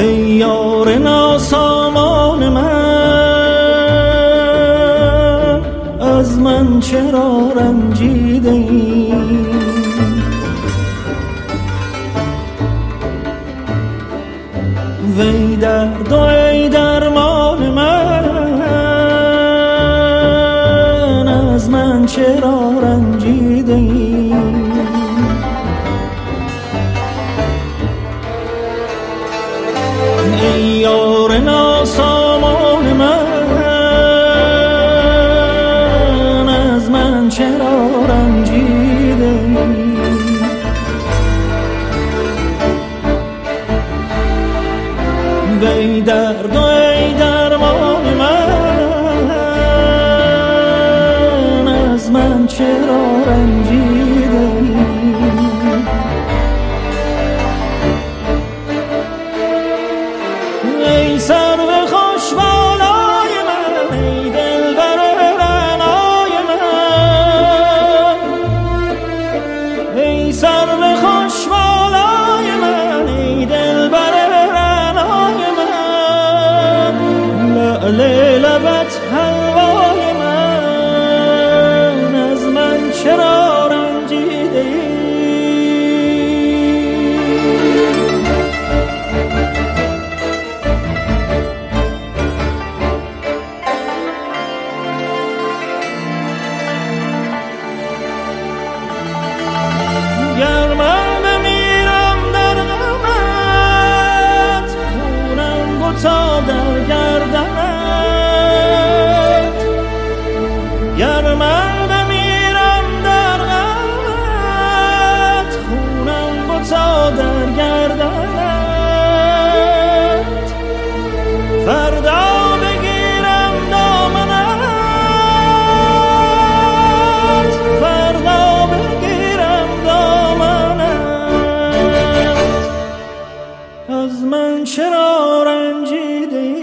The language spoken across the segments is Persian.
ای یار ناسامان من، از من چرا رنجیده ای؟ وی درد و ای درمان من، از من چرا رنجیده ای؟ ای یار ناسامان من، از من چرا رنجیده ای؟ وی درد و ای درمان من، از من چرا رنجیده ای؟ ای سرو خوش بالای من، ای دلبر رعنای من، ای سرو خوش بالای من، ای دلبر رعنای من، لعل لبت حلوای من، از من چرا رنجیده ای؟ گر من بمیرم در غمت، خونم بتا در گردنت. گر من بمیرم در غمت، خونم بتا در گردنت. فردا بگیرم دامنت، فردا بگیرم دامنت، از من چرا رنجیده ای؟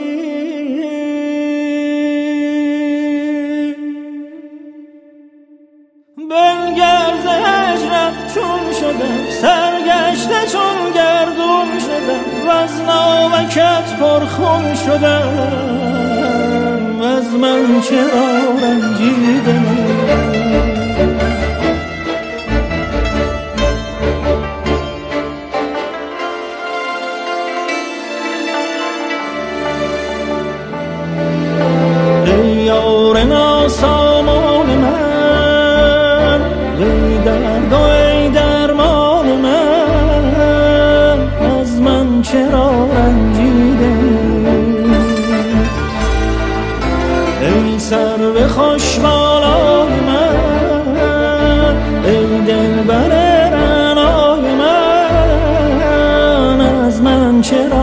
بنگر ز هجرت چون شدم، سرگشته چون گردون شدم، وز ناوکت پرخون شدم، از من چرا رنجیده ای؟ ای یار ناسامان من، ای درد و ای درمان من، از من چرا رنجیده ای؟ ای سرو خوش بالای من، ای دلبر رعنای من، از من چرا